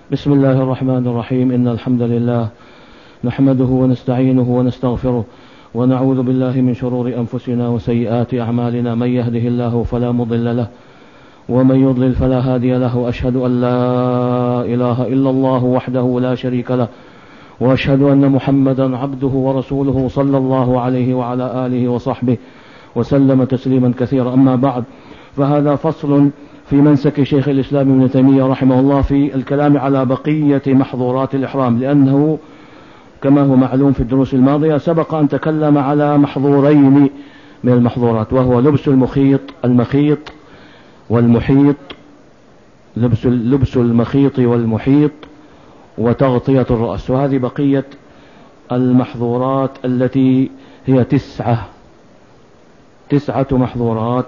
بسم الله الرحمن الرحيم. إن الحمد لله نحمده ونستعينه ونستغفره ونعوذ بالله من شرور أنفسنا وسيئات أعمالنا. من يهده الله فلا مضل له ومن يضلل فلا هادي له. وأشهد أن لا إله إلا الله وحده لا شريك له وأشهد أن محمدا عبده ورسوله صلى الله عليه وعلى آله وصحبه وسلم تسليما كثيرا. أما بعد، فهذا فصل في منسك شيخ الإسلام ابن تيمية رحمه الله في الكلام على بقية محظورات الإحرام، لأنه كما هو معلوم في الدروس الماضية سبق أن تكلم على محظورين من المحظورات، وهو لبس المخيط والمحيط، لبس المخيط والمحيط، وتغطية الرأس. وهذه بقية المحظورات التي هي تسعة محظورات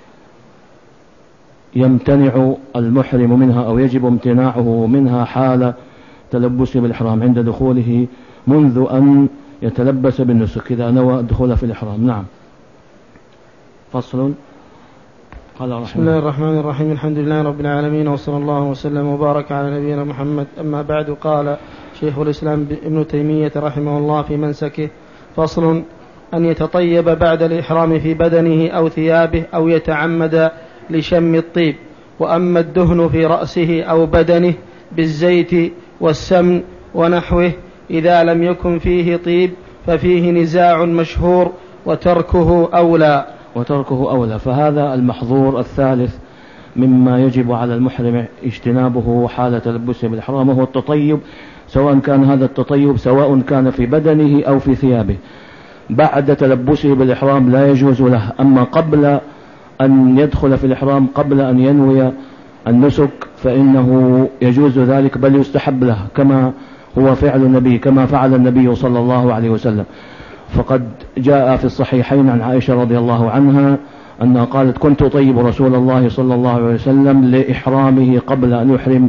يمتنع المحرم منها أو يجب امتناعه منها حال تلبسه بالإحرام عند دخوله منذ أن يتلبس بالنسك إذا نوى الدخول في الإحرام. نعم. فصل. قال بسم الله الرحمن الرحيم. الحمد لله رب العالمين، وصلى الله وسلم وبارك على نبينا محمد. أما بعد، قال شيخ الإسلام ابن تيمية رحمه الله في منسكه: فصل: أن يتطيب بعد الإحرام في بدنه أو ثيابه أو يتعمد لشم الطيب. وأما الدهن في رأسه أو بدنه بالزيت والسمن ونحوه إذا لم يكن فيه طيب ففيه نزاع مشهور وتركه أولى. فهذا المحظور الثالث مما يجب على المحرم اجتنابه حال تلبسه بالإحرام، وهو التطيب، سواء كان هذا التطيب سواء كان في بدنه أو في ثيابه. بعد تلبسه بالإحرام لا يجوز له، أما قبل أن يدخل في الإحرام قبل أن ينوي النسك فإنه يجوز ذلك، بل يستحب له، كما هو فعل النبي، كما فعل النبي صلى الله عليه وسلم. فقد جاء في الصحيحين عن عائشة رضي الله عنها أنها قالت: كنت أطيب رسول الله صلى الله عليه وسلم لإحرامه قبل أن يحرم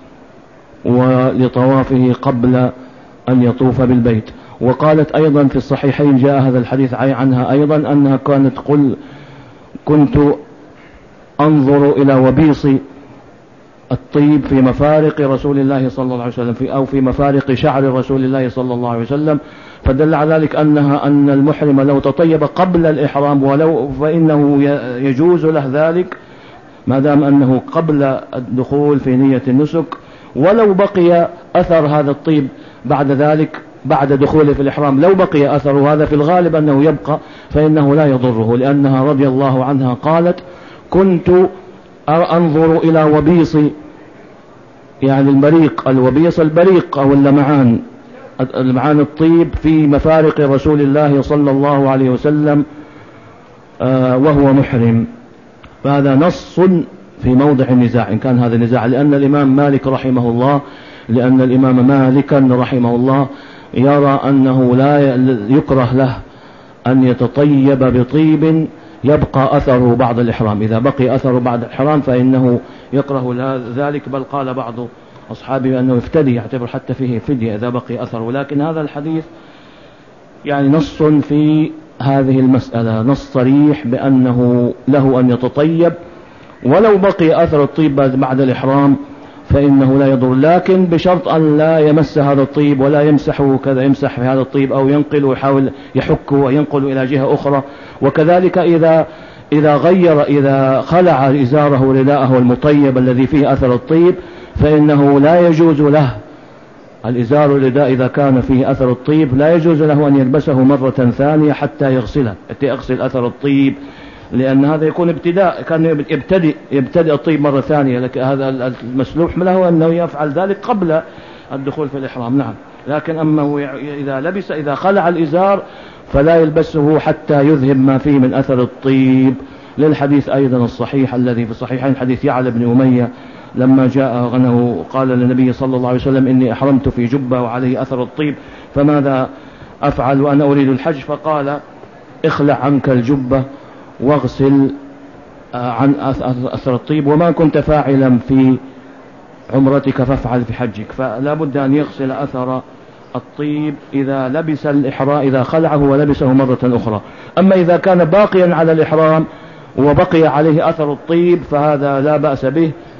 ولطوافه قبل أن يطوف بالبيت. وقالت أيضا في الصحيحين جاء هذا الحديث عنها أيضا أنها كانت كنت أنظر إلى وبيص الطيب في مفارق رسول الله صلى الله عليه وسلم أو في مفارق شعر رسول الله صلى الله عليه وسلم، فدل على ذلك أن المحرم لو تطيب قبل الإحرام ولو فإنه يجوز له ذلك ما دام أنه قبل الدخول في نية النسك، ولو بقي أثر هذا الطيب بعد ذلك بعد دخوله في الإحرام، لو بقي أثره، هذا في الغالب أنه يبقى، فإنه لا يضره، لأنها رضي الله عنها قالت: كنت أنظر إلى وبيص، يعني الوبيص البريق أو اللمعان الطيب في مفارق رسول الله صلى الله عليه وسلم وهو محرم. فهذا نص في موضع النزاع، إن كان هذا النزاع، لأن الإمام مالك رحمه الله يرى أنه لا يكره له أن يتطيب بطيب يبقى أثره بعد الإحرام. إذا بقي أثره بعد الإحرام فإنه يكره ذلك، بل قال بعض أصحابه أنه يفتدي، يعتبر حتى فيه فدية إذا بقي أثره. لكن هذا الحديث يعني نص في هذه المسألة، نص صريح بأنه له أن يتطيب ولو بقي أثر الطيب بعد الإحرام فإنه لا يضر، لكن بشرط أن لا يمس هذا الطيب ولا يمسحه كذا، يمسح في هذا الطيب أو ينقل ويحاول يحكه وينقل إلى جهة أخرى. وكذلك إذا خلع إزاره رداءه المطيب الذي فيه أثر الطيب فإنه لا يجوز له الإزار الرداء إذا كان فيه أثر الطيب لا يجوز له أن يلبسه مرة ثانية حتى يغسل أثر الطيب، لأن هذا يكون ابتداء، كان يبتدئ الطيب مرة ثانية. لكن هذا المسلوح له أنه يفعل ذلك قبل الدخول في الإحرام. نعم. لكن أما إذا خلع الإزار فلا يلبسه حتى يذهب ما فيه من أثر الطيب، للحديث أيضا الصحيح الذي في الصحيحين، حديث يعلى بن أمية لما جاء أنه قال للنبي صلى الله عليه وسلم: إني أحرمت في جبة وعليه أثر الطيب فماذا أفعل وأنا أريد الحج؟ فقال: اخلع عنك الجبة واغسل عن أثر الطيب، وما كنت فاعلا في عمرتك فافعل في حجك. فلا بد أن يغسل أثر الطيب إذا لبس الإحرام، إذا خلعه ولبسه مرة أخرى. أما إذا كان باقيا على الإحرام وبقي عليه أثر الطيب فهذا لا بأس به،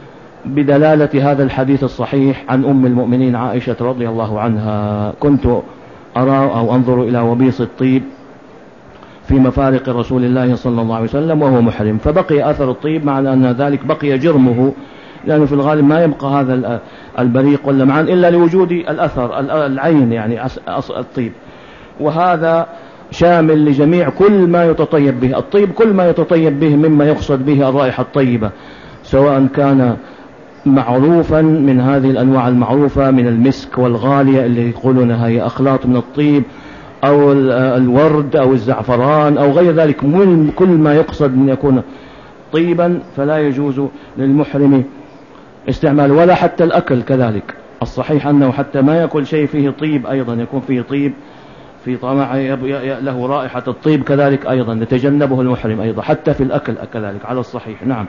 بدلالة هذا الحديث الصحيح عن أم المؤمنين عائشة رضي الله عنها: كنت أرى أو أنظر إلى وبيص الطيب في مفارق رسول الله صلى الله عليه وسلم وهو محرم، فبقي أثر الطيب مع أن ذلك بقي جرمه، لأنه في الغالب ما يبقى هذا البريق واللمعان إلا لوجود الأثر العين، يعني الطيب. وهذا شامل لجميع كل ما يتطيب به الطيب، كل ما يتطيب به مما يقصد به الرائحة الطيبة، سواء كان معروفا من هذه الأنواع المعروفة من المسك والغالية اللي يقولونها هي أخلاط من الطيب، أو الورد أو الزعفران أو غير ذلك، كل ما يقصد من يكون طيبا فلا يجوز للمحرم استعمال، ولا حتى الأكل كذلك. الصحيح أنه حتى ما يأكل شيء فيه طيب أيضا يكون فيه طيب في طمع له رائحة الطيب كذلك أيضا يتجنبه المحرم أيضا، حتى في الأكل كذلك على الصحيح. نعم.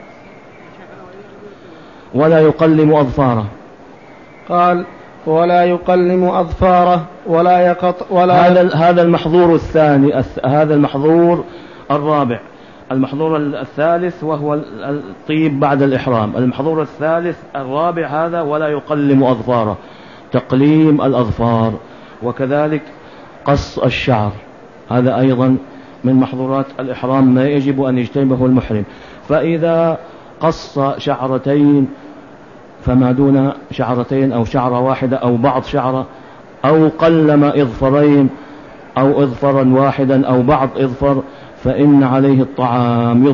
ولا يقلم أظفاره. قال: ولا يقلم أظفاره هذا المحظور الثاني. هذا المحظور الرابع. المحظور الثالث وهو الطيب بعد الإحرام. المحظور الثالث الرابع هذا ولا يقلم أظفاره، تقليم الأظفار، وكذلك قص الشعر، هذا أيضا من محظورات الإحرام ما يجب أن يجتنبه المحرم. فإذا قص شعرتين فما دون شعرتين أو شعرة واحدة أو بعض شعرة، أو قلم إظفرين أو إظفرا واحدا أو بعض إظفر، فإن عليه الطعام،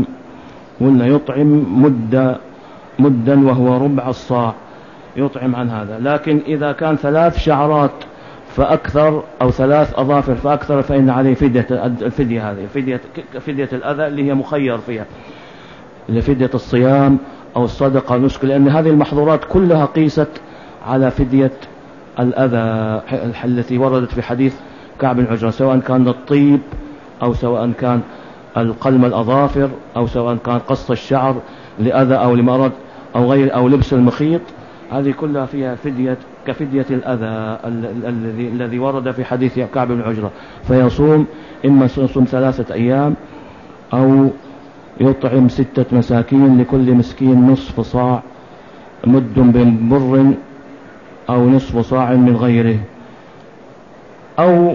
يطعم مدا وهو ربع الصاع، يطعم عن هذا. لكن إذا كان 3 شعرات فأكثر أو 3 أظافر فأكثر فإن عليه الفدية، هذه فدية الأذى اللي هي مخير فيها، لفدية الصيام أو الصدقة نسك، لأن هذه المحظورات كلها قيست على فدية الأذى التي وردت في حديث كعب بن عجرة، سواء كان الطيب أو سواء كان القلم الأظافر أو سواء كان قص الشعر لأذى أو لمرض أو غير أو لبس المخيط، هذه كلها فيها فدية كفدية الأذى الذي ورد في حديث كعب بن عجرة. فيصوم، إما يصوم 3 أيام أو يطعم 6 مساكين، لكل مسكين نصف صاع، مد من بر أو نصف صاع من غيره، أو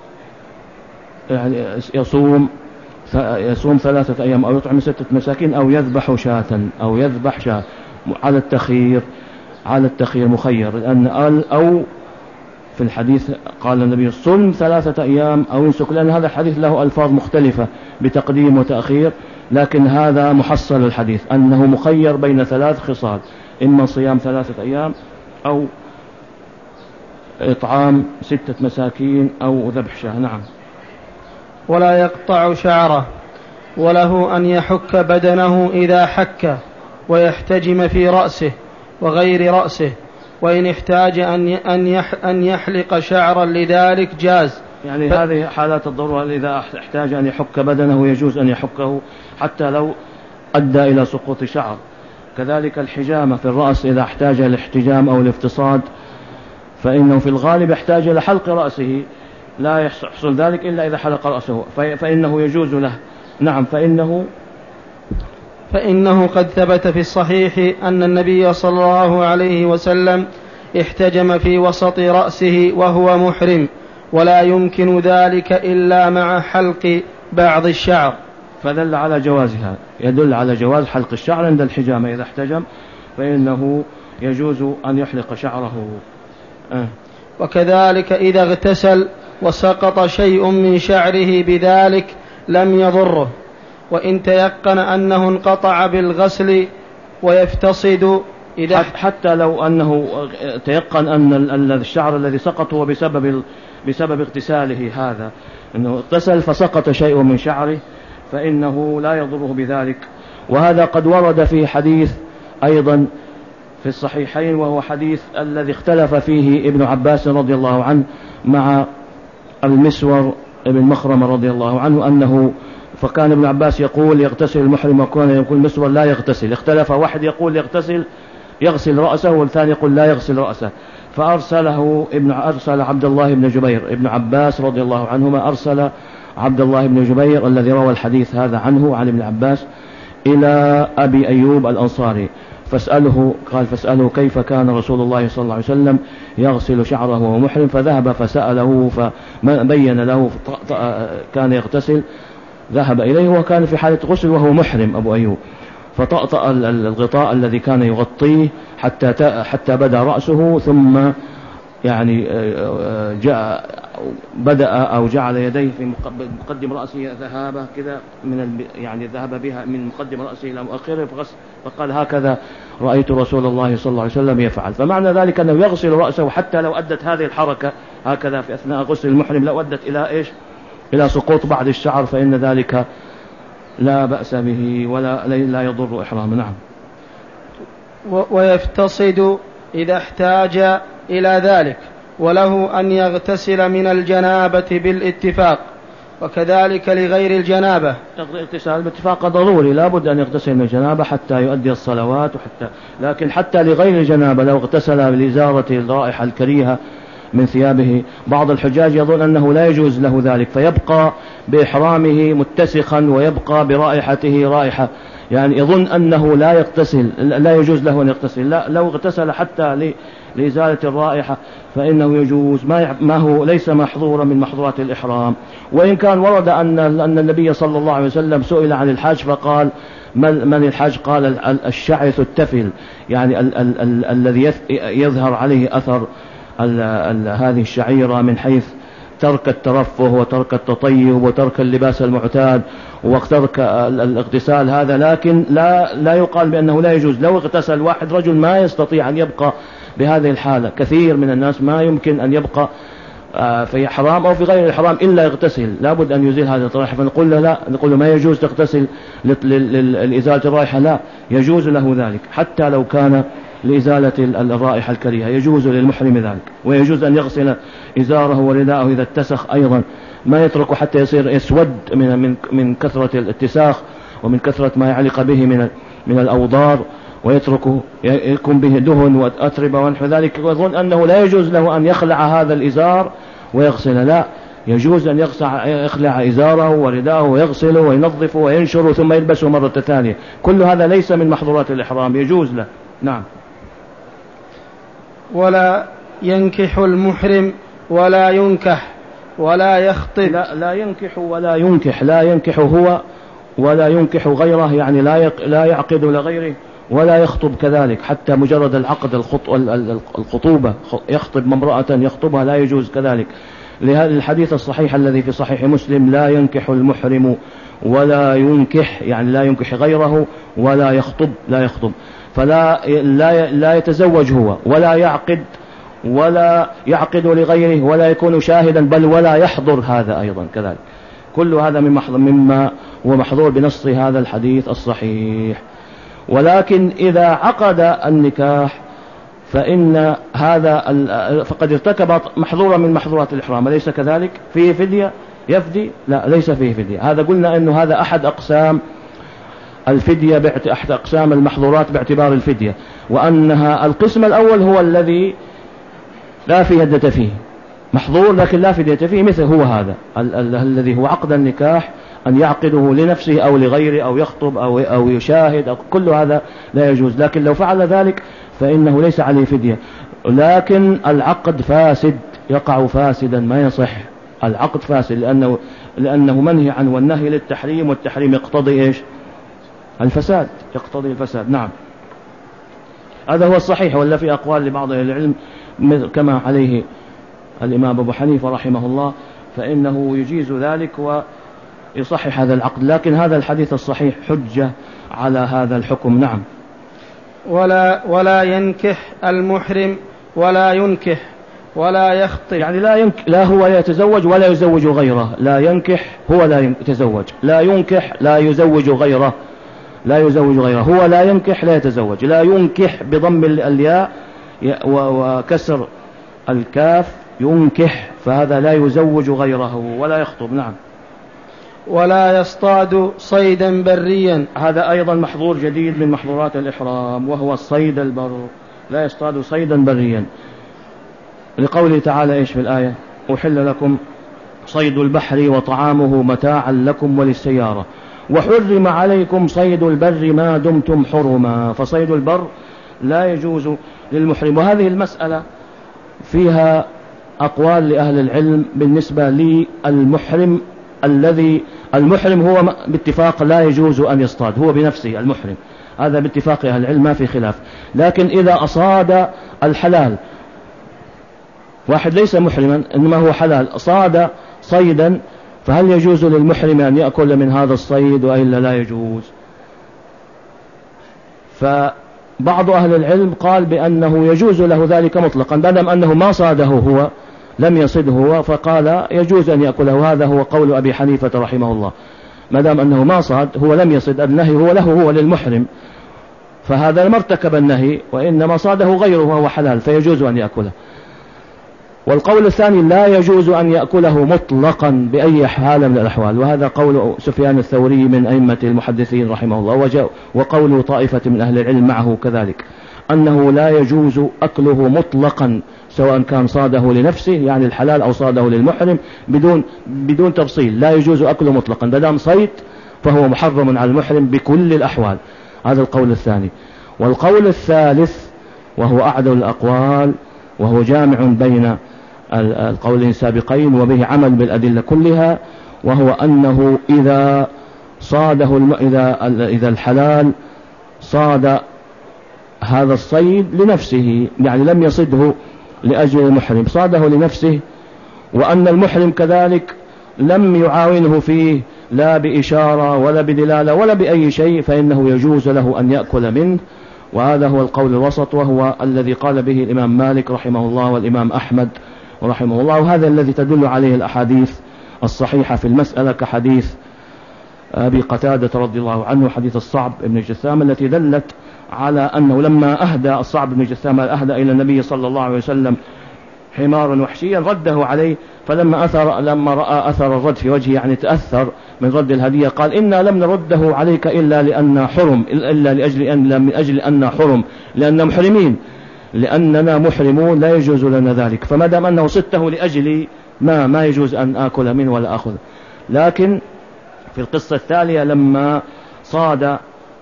يعني يصوم 3 أيام أو يطعم 6 مساكين أو يذبح شاة على التخيير مخير، لأن أو في الحديث قال النبي صم 3 أيام أو يمسك، لأن هذا الحديث له ألفاظ مختلفة بتقديم وتأخير، لكن هذا محصل الحديث أنه مخير بين 3 خصال، إما صيام 3 أيام أو إطعام 6 مساكين أو ذبح شاة. نعم. ولا يقطع شعره، وله أن يحك بدنه إذا حك، ويحتجم في رأسه وغير رأسه، وإن احتاج أن يحلق شعرا لذلك جاز. يعني هذه حالات الضرورة، إذا احتاج أن يحك بدنه يجوز أن يحكه حتى لو أدى إلى سقوط شعر. كذلك الحجامة في الرأس، إذا احتاج الاحتجام أو الافتصاد فإنه في الغالب يحتاج إلى حلق رأسه، لا يحصل ذلك إلا إذا حلق رأسه، فإنه يجوز له. نعم. فإنه قد ثبت في الصحيح أن النبي صلى الله عليه وسلم احتجم في وسط رأسه وهو محرم، ولا يمكن ذلك إلا مع حلق بعض الشعر، فدل على جوازها، يدل على جواز حلق الشعر عند الحجامة. إذا احتجم فإنه يجوز أن يحلق شعره. وكذلك إذا اغتسل وسقط شيء من شعره بذلك لم يضره، وإن تيقن أنه انقطع بالغسل ويفتصد حتى لو أنه تيقن أن الشعر الذي سقط هو بسبب اغتساله، هذا أنه اغتسل فسقط شيء من شعره فإنه لا يضره بذلك. وهذا قد ورد في حديث أيضا في الصحيحين، وهو حديث الذي اختلف فيه ابن عباس رضي الله عنه مع المسور ابن مخرمة رضي الله عنه، أنه فكان ابن عباس يقول يغتسل المحرم، وكان يقول مسور لا يغتسل. اختلف، واحد يقول يغسل رأسه، والثاني يقول لا يغسل رأسه. أرسل عبد الله بن جبير، ابن عباس رضي الله عنهما أرسل عبد الله بن جبير الذي روى الحديث هذا عنه عن ابن عباس إلى أبي أيوب الأنصاري، فاسأله كيف كان رسول الله صلى الله عليه وسلم يغسل شعره وهو محرم، فذهب فسأله فبين له كان يغتسل، ذهب إليه وكان في حالة غسل وهو محرم أبو أيوب، فطأطأ الغطاء الذي كان يغطيه حتى بدأ رأسه، ثم يعني بدأ أو جعل يديه في مقدم رأسه ذهابة كذا يعني ذهب بها من مقدم رأسه إلى مؤخره، فقال هكذا رأيت رسول الله صلى الله عليه وسلم يفعل. فمعنى ذلك أنه يغسل رأسه حتى لو أدت هذه الحركة هكذا في أثناء غسل المحرم لو أدت إلى إيش؟ إلى سقوط بعض الشعر، فإن ذلك لا بأس به ولا لا يضر إحرامه. نعم. ويفتصد إذا احتاج إلى ذلك، وله أن يغتسل من الجنابة بالاتفاق، وكذلك لغير الجنابة. اغتسال باتفاق ضروري، لا بد أن يغتسل من الجنابة حتى يؤدي الصلوات، لكن حتى لغير الجنابة لو اغتسل لإزالة الرائحة الكريهة من ثيابه، بعض الحجاج يظن أنه لا يجوز له ذلك فيبقى بإحرامه متسخا ويبقى برائحته رائحة، يعني يظن أنه لا يغتسل، لا يجوز له أن يغتسل. لا، لو اغتسل حتى لإزالة الرائحة فإنه يجوز، ما هو ليس محظورا من محظورات الإحرام. وإن كان ورد أن النبي صلى الله عليه وسلم سئل عن الحاج فقال من الحاج؟ قال الشعث التفل، يعني الذي يظهر عليه أثر هذه الشعيرة من حيث ترك الترفه وترك التطيب وترك اللباس المعتاد وترك الاغتسال هذا، لكن لا يقال بأنه لا يجوز. لو اغتسل واحد رجل ما يستطيع أن يبقى بهذه الحالة، كثير من الناس ما يمكن أن يبقى في حرام أو في غير الحرام إلا يغتسل، لابد أن يزيل هذه الرائحة، فنقول له لا، نقول له ما يجوز تغتسل لإزالة الرائحة، لا يجوز له ذلك حتى لو كان لإزالة الرائحة الكريهة، يجوز للمحرم ذلك. ويجوز أن يغسل إزاره ورداءه إذا اتسخ أيضا، ما يتركه حتى يصير يسود من كثرة الاتساخ ومن كثرة ما يعلق به من الأوضار، ويتركه يكون به دهن وأتربة ونحو ذلك، ويظن أنه لا يجوز له أن يخلع هذا الإزار ويغسل، لا، يجوز أن يخلع إزاره ورداءه ويغسله وينظفه وينشره ثم يلبسه مرة ثانية. كل هذا ليس من محظورات الإحرام، يجوز له. نعم. ولا ينكح المحرم ولا ينكح ولا يخطب. لا ينكح ولا ينكح، لا ينكح هو ولا ينكح غيره، يعني لا يعقد لغيره ولا يخطب كذلك، حتى مجرد العقد الخطوبة، يخطب امرأة يخطبها لا يجوز كذلك، لهذا الحديث الصحيح الذي في صحيح مسلم: لا ينكح المحرم ولا ينكح، يعني لا ينكح غيره ولا يخطب، لا يخطب، لا يتزوج هو ولا يعقد لغيره ولا يكون شاهدا، بل ولا يحضر هذا أيضا كذلك. كل هذا مما هو محظور بنص هذا الحديث الصحيح. ولكن إذا عقد النكاح فإن هذا فقد ارتكب محظورا من محظورات الإحرام، أليس كذلك؟ فيه فدية يفدي؟ لا، ليس فيه فدية. هذا قلنا أنه هذا أحد أقسام الفدية، أحد أقسام المحظورات باعتبار الفدية، وأنها القسم الأول هو الذي لا فدية فيه، محظور لكن لا فدية فيه، مثل هو هذا الذي هو عقد النكاح، أن يعقده لنفسه أو لغيره أو يخطب أو يشاهد، أو كل هذا لا يجوز. لكن لو فعل ذلك فإنه ليس عليه فدية، لكن العقد فاسد، يقع فاسدا، ما يصح، العقد فاسد لأنه منهي عنه، والنهي للتحريم، والتحريم يقتضي إيش؟ الفساد، يقتضي الفساد. نعم، هذا هو الصحيح، ولا في أقوال لبعض العلم كما عليه الإمام أبو حنيفة رحمه الله، فإنه يجيز ذلك ويصحح هذا العقد، لكن هذا الحديث الصحيح حجة على هذا الحكم. نعم. ولا ينكح المحرم ولا ينكح ولا يخطب، يعني لا هو يتزوج ولا يزوج غيره، لا ينكح هو لا يتزوج، لا ينكح لا يزوج غيره، هو لا ينكح لا يتزوج، لا ينكح بضم الياء وكسر الكاف، ينكح، فهذا لا يزوج غيره ولا يخطب. نعم. ولا يصطاد صيدا بريا، هذا أيضا محظور جديد من محظورات الإحرام، وهو الصيد البر، لا يصطاد صيدا بريا، لقوله تعالى إيش في الآية: أحل لكم صيد البحر وطعامه متاعا لكم وللسيارة. وحرم عليكم صيد البر ما دمتم حرما. فصيد البر لا يجوز للمحرم. وهذه المسألة فيها أقوال لأهل العلم بالنسبة للمحرم. المحرم هو باتفاق لا يجوز أن يصطاد، هو بنفسه المحرم، هذا باتفاق أهل العلم ما في خلاف. لكن إذا أصاد الحلال، واحد ليس محرما إنما هو حلال، صاد صيدا، فهل يجوز للمحرم أن يأكل من هذا الصيد وإلا لا يجوز؟ فبعض أهل العلم قال بأنه يجوز له ذلك مطلقا، بدم أنه ما صاده هو، لم يصده هو، فقال يجوز أن يأكله. هذا هو قول أبي حنيفة رحمه الله، ما دام أنه ما صاد، هو لم يصد، النهي هو له، هو للمحرم، فهذا ما ارتكب النهي، وإنما صاده غيره وهو حلال فيجوز أن يأكله. والقول الثاني لا يجوز أن يأكله مطلقا بأي حال من الأحوال، وهذا قول سفيان الثوري من أئمة المحدثين رحمه الله، وقول طائفة من أهل العلم معه كذلك، أنه لا يجوز أكله مطلقا سواء كان صاده لنفسه يعني الحلال أو صاده للمحرم، بدون تفصيل، لا يجوز أكله مطلقا، بدام صيد فهو محرم على المحرم بكل الأحوال. هذا القول الثاني. والقول الثالث وهو أعدل الأقوال، وهو جامع بين القولين السابقين وبه عمل بالأدلة كلها، وهو أنه إذا صاده إذا الحلال صاد هذا الصيد لنفسه، يعني لم يصده لأجل المحرم، صاده لنفسه، وأن المحرم كذلك لم يعاونه فيه لا بإشارة ولا بدلالة ولا بأي شيء، فإنه يجوز له أن يأكل منه. وهذا هو القول الوسط، وهو الذي قال به الإمام مالك رحمه الله والإمام أحمد رحمه الله، وهذا الذي تدل عليه الأحاديث الصحيحة في المسألة، كحديث أبي قتادة رضي الله عنه، حديث الصعب بن جثامة، التي دلت على أنه لما أهدى الصعب بن جثامة إلى النبي صلى الله عليه وسلم حمارا وحشيا رده عليه، لما رأى أثر الرد في وجهه، يعني تأثر من رد الهدية، قال إنا لم نرده عليك إلا لأن حرم، إلا من أجل أن حرم، لأن محرمين، لأننا محرمون لا يجوز لنا ذلك، فما دام أنه صدته لأجلي ما يجوز أن آكل منه ولا أخذ. لكن في القصة التالية لما صاد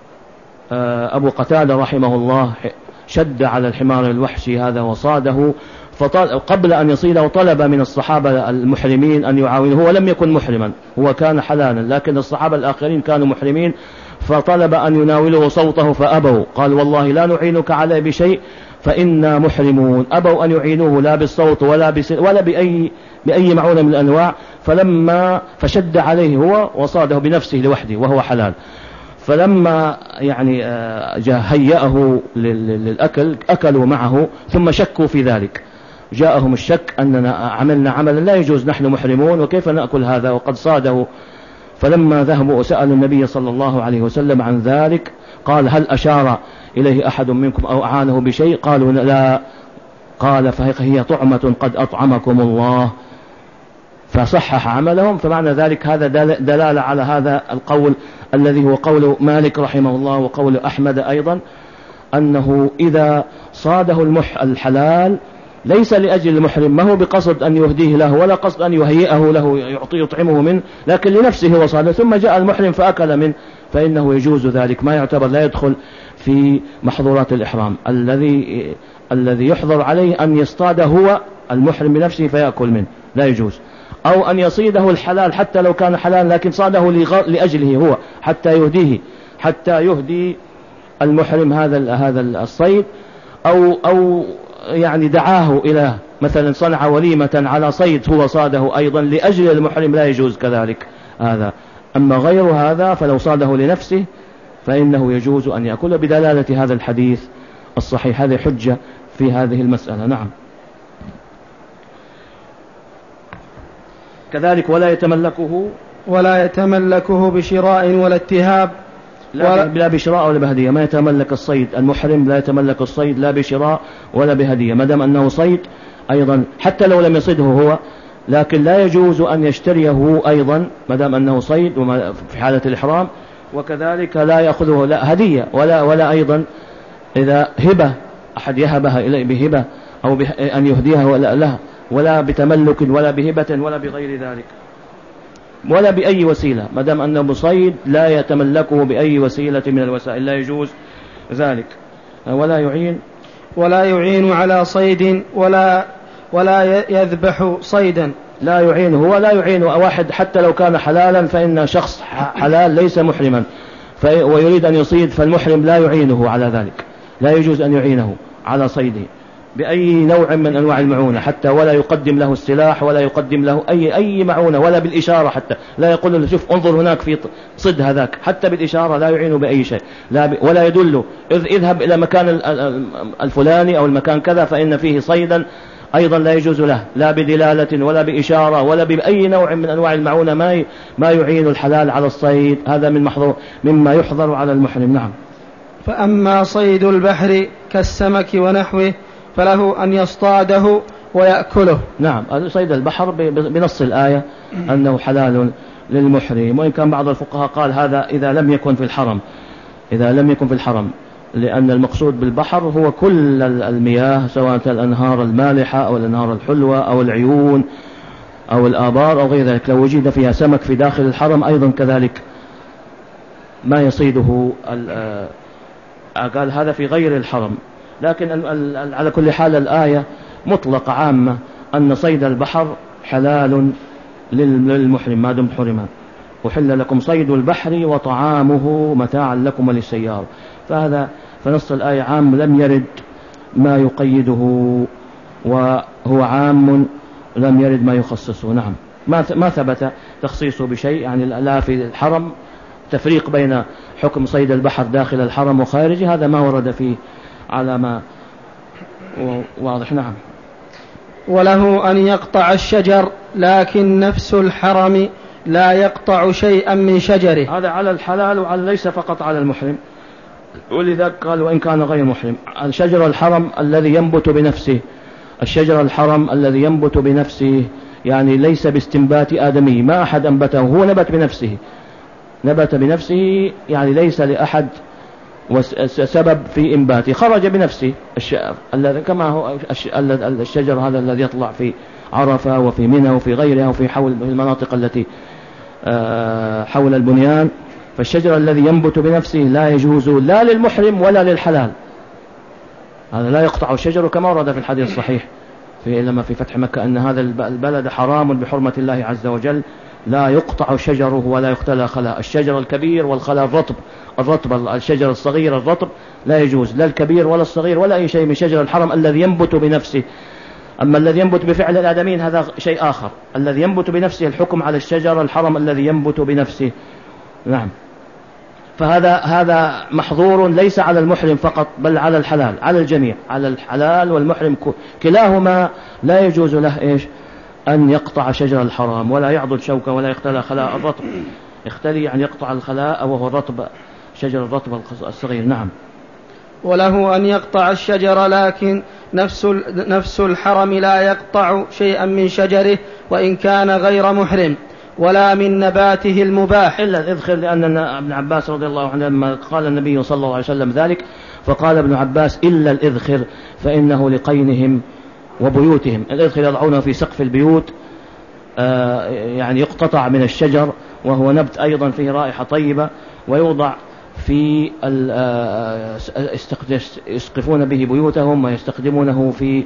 أبو قتادة رحمه الله، شد على الحمار الوحشي هذا وصاده، قبل أن يصيده طلب من الصحابة المحرمين أن يعاونوه، هو لم يكن محرما، هو كان حلالا، لكن الصحابة الآخرين كانوا محرمين، فطلب أن يناوله صوته فأبوا، قال والله لا نعينك على بشيء فإنا محرمون. أبوا أن يعينوه لا بالصوت ولا بأي معونة من الأنواع، فشد عليه هو وصاده بنفسه لوحده وهو حلال. فلما يعني هيأه للأكل أكلوا معه، ثم شكوا في ذلك، جاءهم الشك أننا عملنا عملا لا يجوز، نحن محرمون وكيف نأكل هذا وقد صاده. فلما ذهبوا وسألوا النبي صلى الله عليه وسلم عن ذلك، قال هل أشار إليه أحد منكم أو أعانه بشيء؟ قالوا لا. قال فهي طعمة قد أطعمكم الله، فصحح عملهم. فمعنى ذلك هذا دلالة على هذا القول الذي هو قول مالك رحمه الله وقول أحمد أيضا، أنه إذا صاده الحلال ليس لأجل المحرم، ما هو بقصد أن يهديه له ولا قصد أن يهيئه له يطعمه منه، لكن لنفسه وصاده، ثم جاء المحرم فأكل منه، فإنه يجوز ذلك، ما يعتبر، لا يدخل في محظورات الإحرام. الذي يحظر عليه أن يصطاد هو المحرم بنفسه فيأكل منه، لا يجوز، أو أن يصيده الحلال حتى لو كان حلال لكن صاده لأجله هو حتى يهدي المحرم هذا الصيد، أو يعني دعاه إلى مثلا صنع وليمة على صيد هو صاده أيضا لأجل المحرم، لا يجوز كذلك هذا. أما غير هذا فلو صاده لنفسه فإنه يجوز أن يأكل بدلالة هذا الحديث الصحيح. هذه حجة في هذه المسألة. نعم. كذلك ولا يتملكه بشراء ولا اتهاب، لا بشراء ولا بهدية، ما يتملك الصيد، المحرم لا يتملك الصيد لا بشراء ولا بهدية، ما دام أنه صيد أيضا حتى لو لم يصده هو، لكن لا يجوز أن يشتريه أيضا ما دام أنه صيد في حالة الإحرام، وكذلك لا يأخذه لا هدية ولا أيضا إذا هبة أحد يهبها إليه بهبة أو أن يهديها ولا بتملك ولا بهبة ولا بغير ذلك. ولا بأي وسيلة، ما دام أنه صيد لا يتملكه بأي وسيلة من الوسائل، لا يجوز ذلك. ولا يعين على صيد ولا يذبح صيدا. لا يعينه، ولا يعين واحد حتى لو كان حلالا، فإن شخص حلال ليس محرما ويريد أن يصيد، فالمحرم لا يعينه على ذلك، لا يجوز أن يعينه على صيده بأي نوع من أنواع المعونة، حتى ولا يقدم له السلاح ولا يقدم له أي معونة، ولا بالإشارة، حتى لا يقول له شوف انظر هناك في صد هذاك، حتى بالإشارة لا يعينه بأي شيء، ولا يدله اذهب إلى مكان الفلاني أو المكان كذا فإن فيه صيدا، أيضا لا يجوز له، لا بدلالة ولا بإشارة ولا بأي نوع من أنواع المعونة ما يعين الحلال على الصيد. هذا مما يحظر على المحرم. نعم. فأما صيد البحر كالسمك ونحوه فله أن يصطاده ويأكله. نعم، صيد البحر بنص الآية أنه حلال للمحرم، وإن كان بعض الفقهاء قال هذا إذا لم يكن في الحرم، لأن المقصود بالبحر هو كل المياه، سواء الأنهار المالحة أو الأنهار الحلوة أو العيون أو الآبار أو غير ذلك، لو وجد فيها سمك في داخل الحرم أيضا كذلك ما يصيده. قال هذا في غير الحرم، لكن على كل حال الآية مطلقة عامة أن صيد البحر حلال للمحرم ما دمت حرما، وحل لكم صيد البحر وطعامه متاعا لكم وللسيارة. فنص الآية عام لم يرد ما يقيده، وهو عام لم يرد ما يخصصه. نعم، ما ثبت تخصيصه بشيء، يعني لا في الحرم تفريق بين حكم صيد البحر داخل الحرم وخارجه، هذا ما ورد فيه على ما واضح. نعم. وله أن يقطع الشجر، لكن نفس الحرم لا يقطع شيئا من شجره. هذا على الحلال وعلى ليس فقط على المحرم، ولذلك قال وإن كان غير محرم. الشجر الحرم الذي ينبت بنفسه، الشجر الحرم الذي ينبت بنفسه يعني ليس باستنبات آدمي، ما أحد أنبته، هو نبت بنفسه يعني ليس لأحد سبب في إنباته، خرج بنفسه كما هو الشجر هذا الذي يطلع في عرفة وفي منى وفي غيرها وفي حول المناطق التي حول البنيان. فالشجر الذي ينبت بنفسه لا يجوز لا للمحرم ولا للحلال، هذا لا يقطع الشجر كما ورد في الحديث الصحيح لما في فتح مكة أن هذا البلد حرام بحرمة الله عز وجل، لا يقطع شجره ولا يختلى خلاء. الشجر الكبير والخلاء الرطب، الشجر الصغير الرطب لا يجوز، لا الكبير ولا الصغير ولا أي شيء من شجر الحرم الذي ينبت بنفسه. أما الذي ينبت بفعل الآدمين هذا شيء آخر، الذي ينبت بنفسه الحكم على الشجر الحرم الذي ينبت بنفسه. نعم. فهذا محظور ليس على المحرم فقط بل على الحلال، على الجميع، على الحلال والمحرم كلاهما لا يجوز له أن يقطع شجر الحرام ولا يعضد شوكة ولا يختلى خلاء الرطب. يختلي يعني يقطع الخلاء وهو الرطب، شجر الرطب الصغير. نعم. وله أن يقطع الشجر، لكن نفس الحرم لا يقطع شيئا من شجره وإن كان غير محرم، ولا من نباته المباح إلا الإذخر، لأن ابن عباس رضي الله عنه لما قال النبي صلى الله عليه وسلم ذلك فقال ابن عباس إلا الإذخر فإنه لقينهم وبيوتهم. الإذخر يضعونه في سقف البيوت، يعني يقتطع من الشجر، وهو نبت أيضا فيه رائحة طيبة، ويوضع في يسقفون به بيوتهم ويستخدمونه في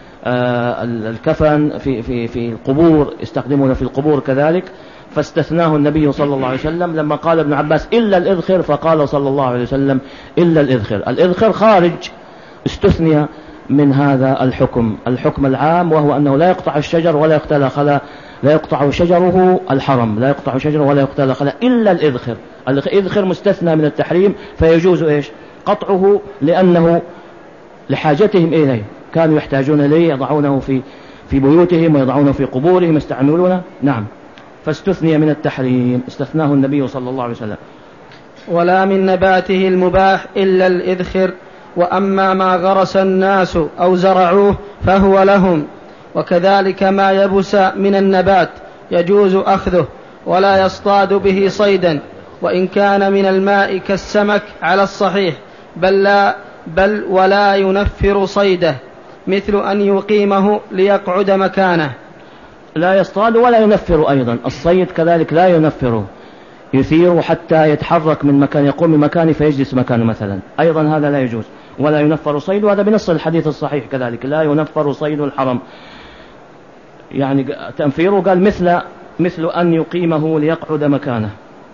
الكفن في القبور، يستخدمونه في القبور كذلك. فاستثناه النبي صلى الله عليه وسلم لما قال ابن عباس إلا الإذخر، فقال صلى الله عليه وسلم إلا الإذخر. الإذخر خارج، استثني من هذا الحكم العام، وهو أنه لا يقطع الشجر ولا يختلى خلاء، لا يقطع شجره الحرم، لا يقطع شجره ولا يختلى خلاء إلا الإذخر. الإذخر مستثنى من التحريم، فيجوز قطعه لأنه لحاجتهم إليه، كانوا يحتاجون إليه، يضعونه في بيوتهم ويضعونه في قبورهم يستعملونه. نعم. فاستثني من التحريم، استثناه النبي صلى الله عليه وسلم. ولا من نباته المباح إلا الإذخر، وأما ما غرس الناس أو زرعوه فهو لهم، وكذلك ما يبس من النبات يجوز أخذه ولا يصطاد به صيدا، وإن كان من الماء كالسمك على الصحيح، بل ولا ينفر صيده، مثل أن يقيمه ليقعد مكانه. لا يصطاد ولا ينفر أيضا. الصيد كذلك لا ينفر، يثير حتى يتحرك من مكان، يقوم من مكانه فيجلس مكانه مثلا، أيضا هذا لا يجوز. ولا ينفر صيد، وهذا بنص الحديث الصحيح كذلك، لا ينفر صيد الحرم. يعني تنفيره قال مثل أن يقيمه ليقعد مكانه،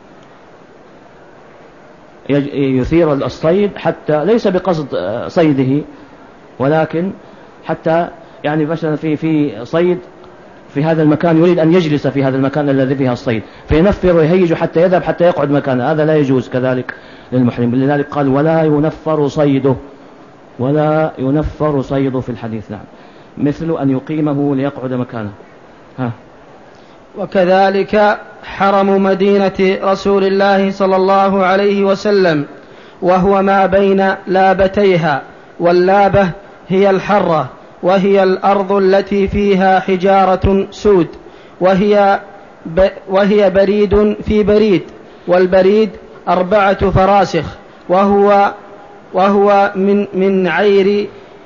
يثير الصيد حتى ليس بقصد صيده، ولكن حتى يعني مثلا في صيد في هذا المكان يريد أن يجلس في هذا المكان الذي فيها الصيد، فينفر ويهيج حتى يذهب حتى يقعد مكانه، هذا لا يجوز كذلك للمحرم. لذلك قال ولا ينفر صيده، ولا ينفر صيده في الحديث. نعم، مثل أن يقيمه ليقعد مكانه. وكذلك حرم مدينة رسول الله صلى الله عليه وسلم، وهو ما بين لابتيها، واللابة هي الحرة، وهي الأرض التي فيها حجارة سود، وهي بريد في بريد، والبريد 4 فراسخ، وهو من عير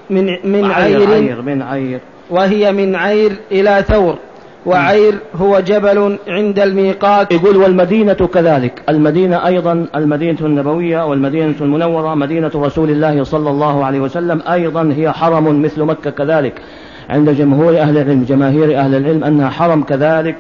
وهي من عير إلى ثور، وعير هو جبل عند الميقات. يقول والمدينة كذلك، المدينة أيضا المدينة النبوية والمدينة المنورة مدينة رسول الله صلى الله عليه وسلم، أيضا هي حرم مثل مكة كذلك عند جمهور أهل العلم، جماهير أهل العلم أنها حرم كذلك.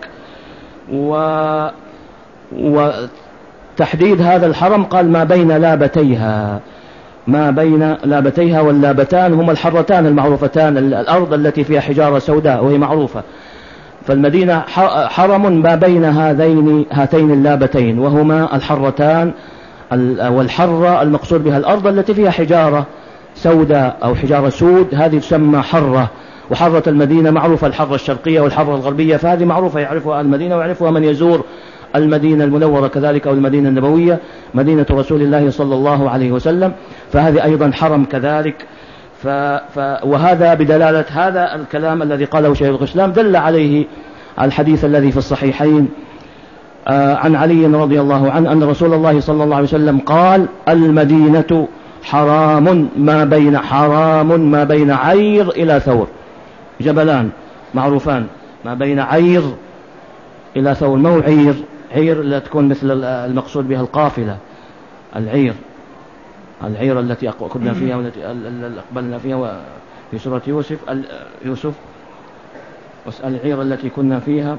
وتحديد هذا الحرم قال ما بين لابتيها، ما بين لابتيها، واللابتان هما الحرتان المعروفتان، الأرض التي فيها حجارة سوداء وهي معروفة. فالمدينة حرم ما بين هاتين اللابتين، وهما الحرتان، والحرة المقصود بها الأرض التي فيها حجارة سوداء أو حجارة سود، هذه تسمى حرة. وحرة المدينة معروفة، الحرة الشرقية والحرة الغربية، فهذه معروفة يعرفها المدينة ويعرفها من يزور المدينة المنورة كذلك، أو المدينة النبوية مدينة رسول الله صلى الله عليه وسلم، فهذه أيضا حرم كذلك. وهذا بدلالة هذا الكلام الذي قاله شيخ الإسلام دل عليه الحديث الذي في الصحيحين عن علي رضي الله عنه أن رسول الله صلى الله عليه وسلم قال المدينة حرام ما بين عير إلى ثور، جبلان معروفان ما بين عير إلى ثور. مو عير لا تكون مثل المقصود بها القافلة، العير التي كنا فيها والتي أقبلنا فيها في سورة يوسف واسأل العير التي كنا فيها.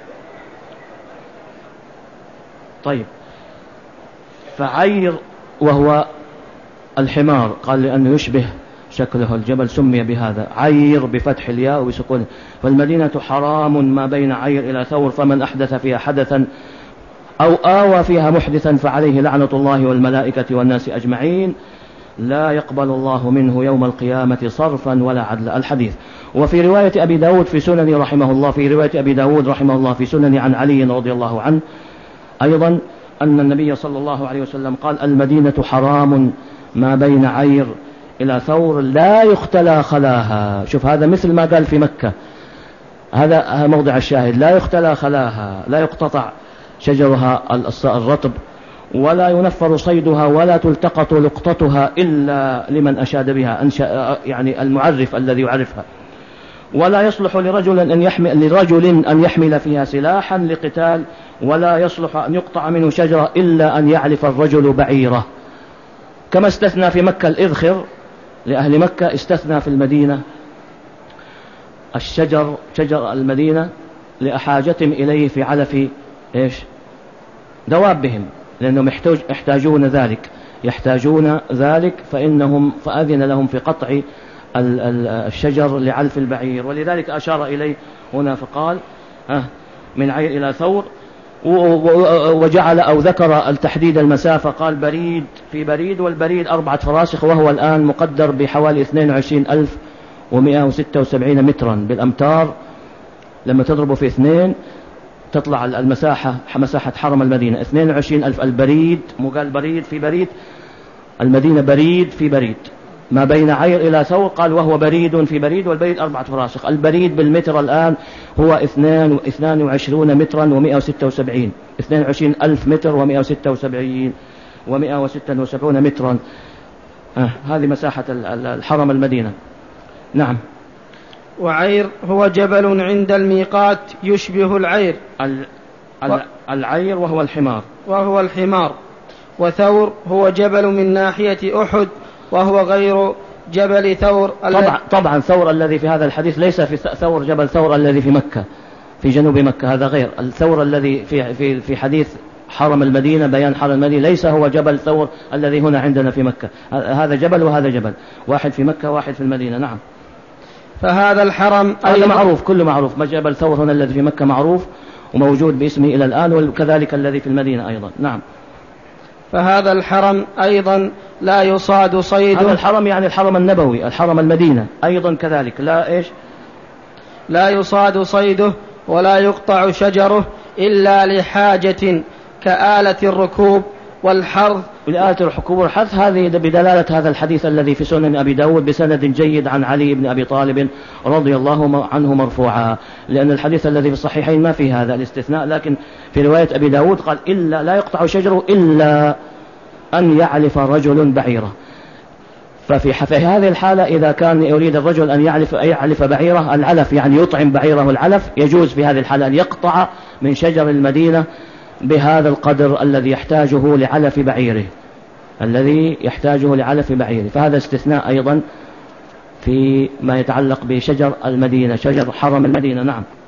طيب، فعير وهو الحمار، قال لأنه يشبه شكله الجبل سمي بهذا، عير بفتح الياء وبسكون. فالمدينة حرام ما بين عير إلى ثور، فمن أحدث فيها حدثا أو آوى فيها محدثا فعليه لعنة الله والملائكة والناس أجمعين، لا يقبل الله منه يوم القيامة صرفا ولا عدلا. الحديث. وفي رواية أبي داود في سنن رحمه الله في سنن عن علي رضي الله عنه أيضا أن النبي صلى الله عليه وسلم قال المدينة حرام ما بين عير إلى ثور لا يختلى خلاها. شوف، هذا مثل ما قال في مكة، هذا موضع الشاهد، لا يختلى خلاها، لا يقتطع شجرها الرطب، ولا ينفر صيدها، ولا تلتقط لقطتها إلا لمن أشاد بها، يعني المعرف الذي يعرفها. ولا يصلح لرجل أن يحمل فيها سلاحا لقتال، ولا يصلح أن يقطع منه شجرة إلا أن يعلف الرجل بعيره. كما استثنى في مكة الإذخر لأهل مكة، استثنى في المدينة شجر المدينة لأحاجتهم إليه في علف دوابهم، لأنهم يحتاجون ذلك فأذن لهم في قطع الشجر لعلف البعير. ولذلك أشار إليه هنا فقال من عير إلى ثور، وجعل أو ذكر التحديد المسافة، قال بريد في بريد، والبريد 4 فراسخ، وهو الآن مقدر بحوالي 22,176 مترا بالأمتار. لما تضربه في 2 تطلع المساحة، مساحة حرم المدينة 22,000. البريد مقال بريد في بريد، المدينة بريد في بريد ما بين عير إلى ثور، قال وهو بريد في بريد، والبريد 4 فراسخ. البريد بالمتر الآن هو 22 مترا و176، 22,000 متر و176 مترا. هذه مساحة الحرم المدينة. نعم. وعير هو جبل عند الميقات يشبه العير. العير وهو الحمار. وثور هو جبل من ناحية أحد وهو غير جبل ثور. طبعا ثور الذي في هذا الحديث ليس في ثور جبل ثور الذي في مكة في جنوب مكة، هذا غير الثور الذي في حديث حرم المدينة، بيان حرم المدينة، ليس هو جبل ثور الذي هنا عندنا في مكة. هذا جبل وهذا جبل، واحد في مكة واحد في المدينة. نعم. فهذا الحرم هذا معروف، كله معروف. جبل ثور هنا الذي في مكة معروف وموجود باسمه إلى الآن، وكذلك الذي في المدينة أيضا. نعم. فهذا الحرم أيضا لا يصاد صيده. هذا الحرم يعني الحرم النبوي، الحرم المدينة أيضا كذلك لا يصاد صيده ولا يقطع شجره إلا لحاجة كآلة الركوب والحرث. الآلة الركوب والحرث هذه بدلالة هذا الحديث الذي في سنن أبي داود بسند جيد عن علي بن أبي طالب رضي الله عنه مرفوعا، لأن الحديث الذي في الصحيحين ما في هذا الاستثناء، لكن في رواية أبي داود قال إلا لا يقطع شجره إلا أن يعلف رجل بعيره. ففي هذه الحالة إذا كان يريد الرجل أن يعلف بعيره، العلف يعني يطعم بعيره العلف، يجوز في هذه الحالة أن يقطع من شجر المدينة بهذا القدر الذي يحتاجه لعلف بعيره، فهذا استثناء أيضا في ما يتعلق بشجر المدينة، شجر حرم المدينة. نعم.